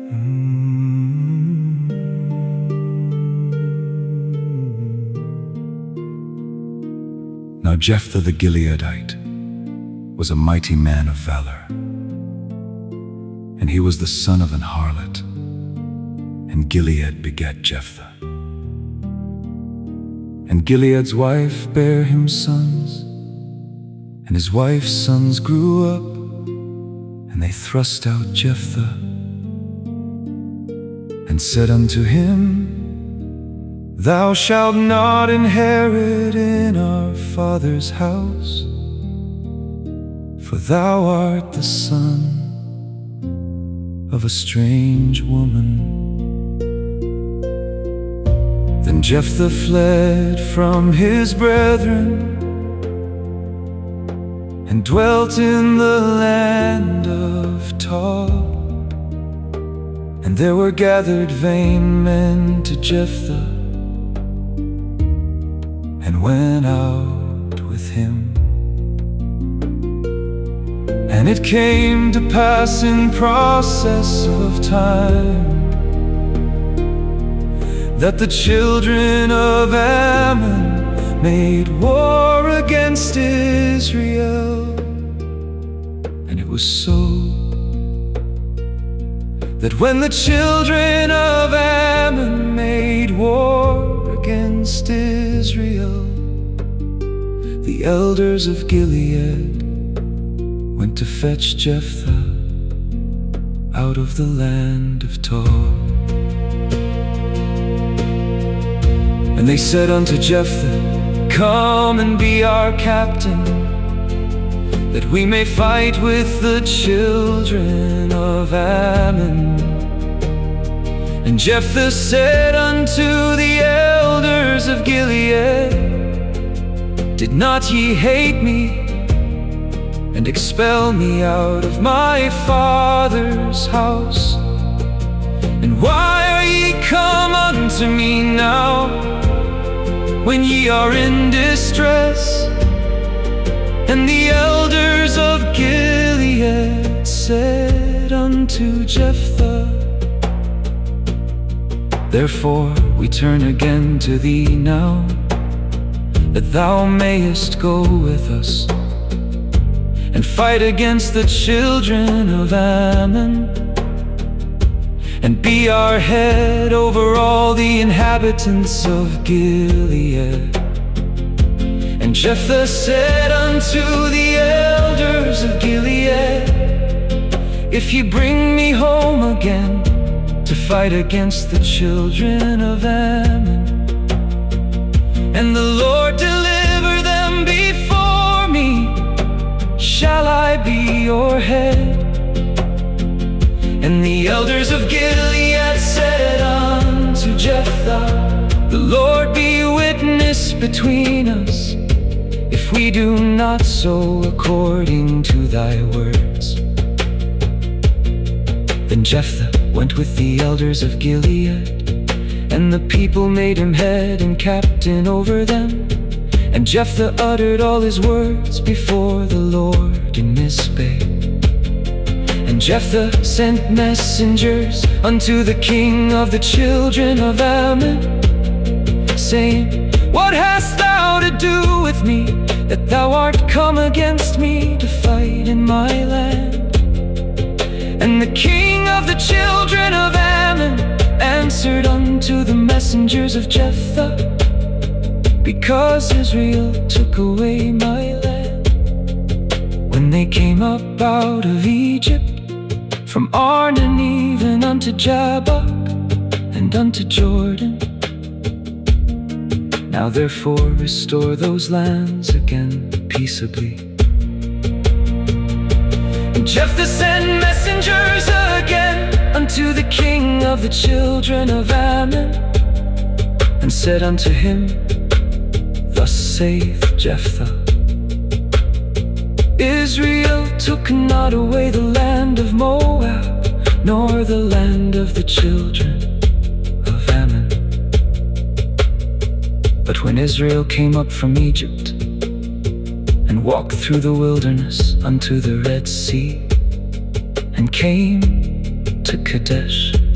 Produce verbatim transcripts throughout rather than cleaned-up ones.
Now Jephthah the Gileadite was a mighty man of valor, and he was the son of an harlot, and Gilead begat Jephthah. And Gilead's wife bare him sons, and his wife's sons grew up, and they thrust out Jephthah, and said unto him, Thou shalt not inherit in our father's house, for thou art the son of a strange woman. Then Jephthah fled from his brethren, and dwelt in the land of Tob. And there were gathered vain men to Jephthah, and went out with him. And it came to pass in process of time that the children of Ammon made war against Israel. And it was so that when the children of Ammon made war against Israel, the elders of Gilead went to fetch Jephthah out of the land of Tob. And they said unto Jephthah, Come and be our captain, that we may fight with the children of Ammon. And Jephthah said unto the elders of Gilead, Did not ye hate me, and expel me out of my father's house? And why are ye come unto me now, when ye are in distress? And the elders of Gilead said unto Jephthah, Therefore we turn again to thee now, that thou mayest go with us, and fight against the children of Ammon, and be our head over all the inhabitants of Gilead. And Jephthah said unto the elders of Gilead, If ye bring me home again to fight against the children of Ammon, and the Lord deliver them before me, shall I be your head? And the elders of Gilead said unto Jephthah, The Lord be witness between us, if we do not so according to thy words. Then Jephthah went with the elders of Gilead, and the people made him head and captain over them. And Jephthah uttered all his words before the Lord in Mizpeh. And Jephthah sent messengers unto the king of the children of Ammon, saying, What hast thou to do with me, that thou art come against me to fight in my land? And the king of the children of Ammon answered unto the messengers of Jephthah, Because Israel took away my land, when they came up out of Egypt, from Arnon even unto Jabbok, and unto Jordan. Now therefore restore those lands again peaceably. And Jephthah sent messengers again unto the king of the children of Ammon, and said unto him, Thus saith Jephthah, Israel took not away the land of Moab, nor the land of the children of Ammon. But when Israel came up from Egypt, and walked through the wilderness unto the Red Sea, and came to Kadesh,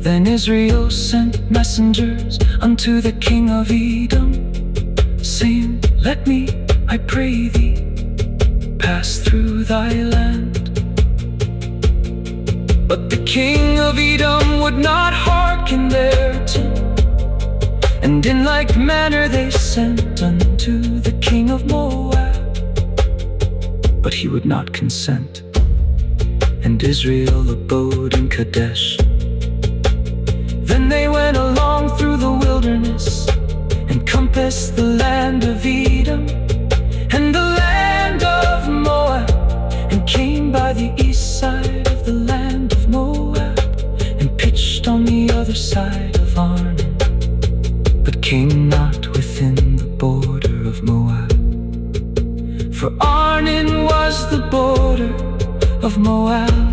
Then Israel sent messengers unto the king of Edom, saying, Let me, I pray thee, pass through thy land. But the king of Edom would not hearken thereto, and in like manner they sent unto the king of Moab, but he would not consent. And Israel abode in Kadesh. Then they went along through the wilderness, and compassed the land of Edom, and the land of Moab, and came by the east side of the land of Moab, and pitched on the other side of Arnon, but came not within the border of Moab. For Arnon was the border of Moab.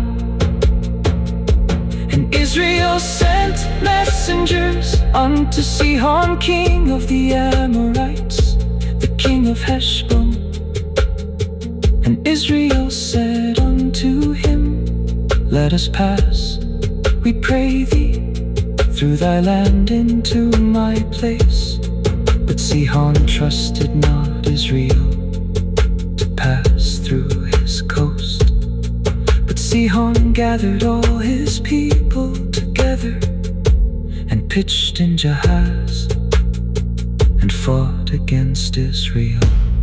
And Israel sent messengers unto Sihon, king of the Amorites, the king of Heshbon. And Israel said unto him, Let us pass, we pray thee, through thy land into my place. But Sihon trusted not Israel to pass through his coast. Sihon gathered all his people together, and pitched in Jahaz, and fought against Israel.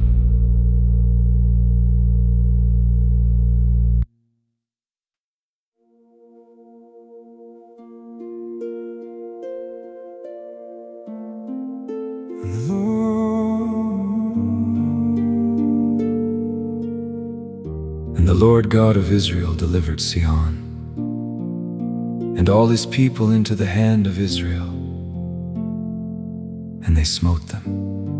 And the Lord God of Israel delivered Sihon and all his people into the hand of Israel, and they smote them.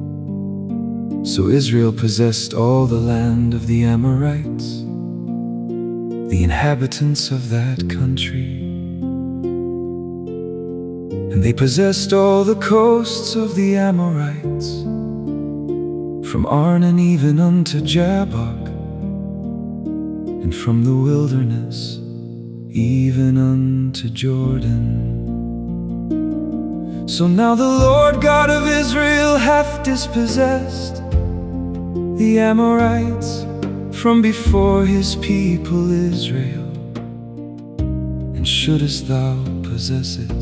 So Israel possessed all the land of the Amorites, the inhabitants of that country. And they possessed all the coasts of the Amorites, from Arnon even unto Jabbok, and from the wilderness even unto Jordan. So now the Lord God of Israel hath dispossessed the Amorites from before his people Israel. And shouldest thou possess it?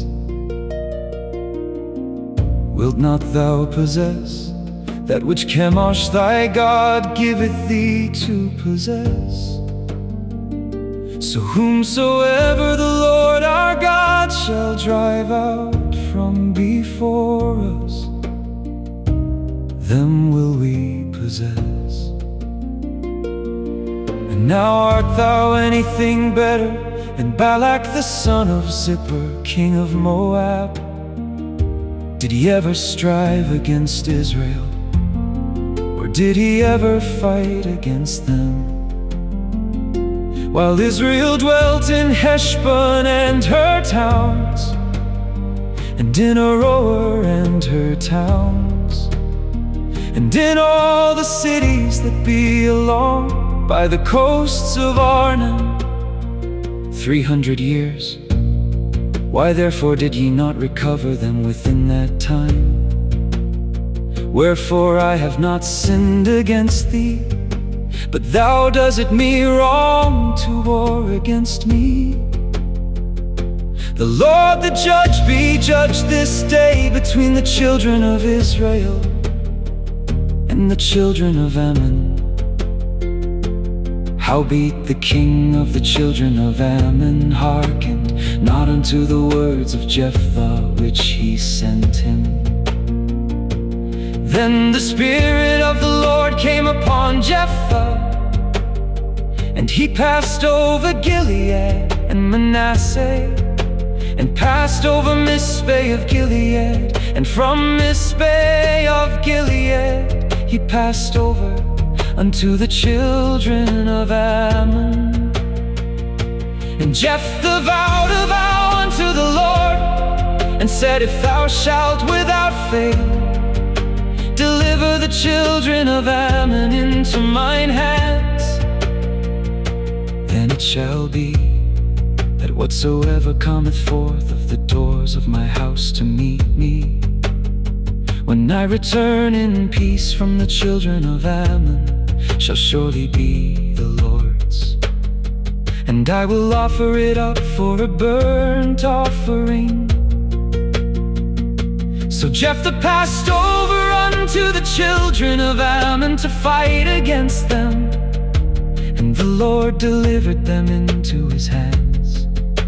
Wilt not thou possess that which Chemosh thy God giveth thee to possess? So whomsoever the Lord our God shall drive out from before us, them will we possess. And now art thou anything better than Balak the son of Zippor, king of Moab? Did he ever strive against Israel, or did he ever fight against them? While Israel dwelt in Heshbon and her towns, and in Aroer and her towns, and in all the cities that be along by the coasts of Arnon, three hundred years. Why therefore did ye not recover them within that time? Wherefore I have not sinned against thee, but thou doest me wrong to war against me. The Lord the judge be judged this day between the children of Israel and the children of Ammon. Howbeit the king of the children of Ammon hearkened not unto the words of Jephthah which he sent him. Then the Spirit of the Lord came upon Jephthah, and he passed over Gilead and Manasseh, and passed over Mizpeh of Gilead, and from Mizpeh of Gilead he passed over unto the children of Ammon. And Jephthah vowed a vow unto the Lord, and said, If thou shalt without fail deliver the children of Ammon into mine hands, then it shall be that whatsoever cometh forth of forth the doors of my house to meet me. When I return in peace from the children of Ammon, shall surely be the Lord's. And I will offer it up for a burnt offering. So Jephthah passed over unto the children of Ammon to fight against them, and the Lord delivered them into his hands.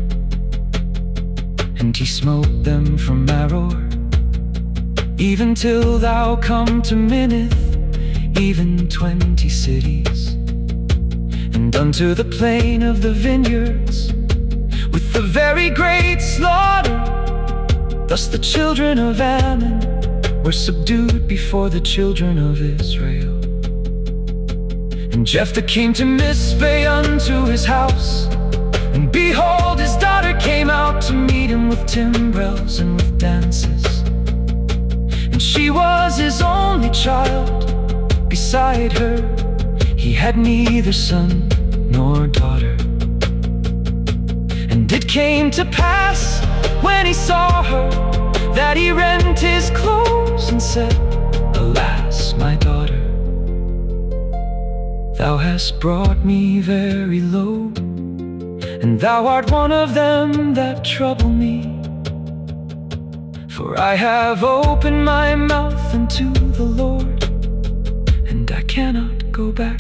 And he smote them from Aroer, even till thou come to Minnith, even twenty cities, and unto the plain of the vineyards, with the very great slaughter. Thus the children of Ammon were subdued before the children of Israel. And Jephthah came to Mizpeh unto his house, and behold, his daughter came out to meet him with timbrels and with dances. And she was his only child. Beside her he had neither son nor daughter. And it came to pass, when he saw her, that he rent his clothes and said, Alas, my daughter, thou hast brought me very low, and thou art one of them that trouble me. For I have opened my mouth unto the Lord, and I cannot go back.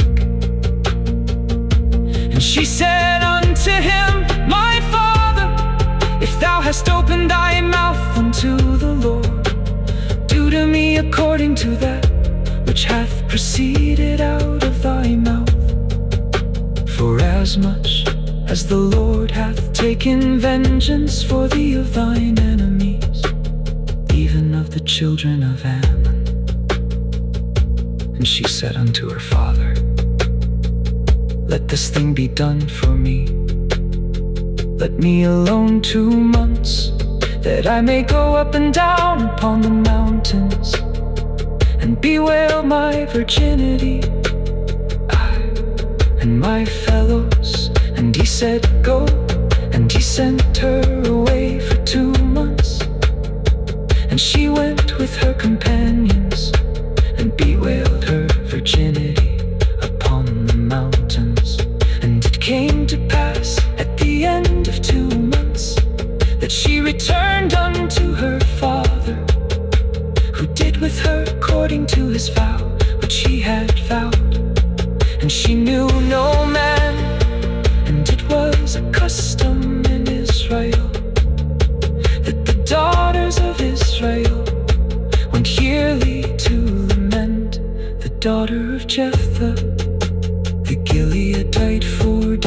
And she said unto him, My father, if thou hast opened thy mouth unto the Lord, do to me according to that which hath proceeded out of thy mouth. For as much as the Lord hath taken vengeance for thee of thine enemies, even of the children of Ammon. And she said unto her father, Let this thing be done for me. Let me alone two months, that I may go up and down upon the mountains, and bewail my virginity, I and my fellows. And he said, Go. And he sent her away for two months. And she went with her companions, and bewailed her virginity upon the mountains. And it came to pass at the end of two months, that she returned unto her father, who did with her according to his vow, which he had vowed. And she knew no man, and it was a custom in Israel, that the daughters of Israel went yearly to lament the daughter of Jephthah the Gileadite for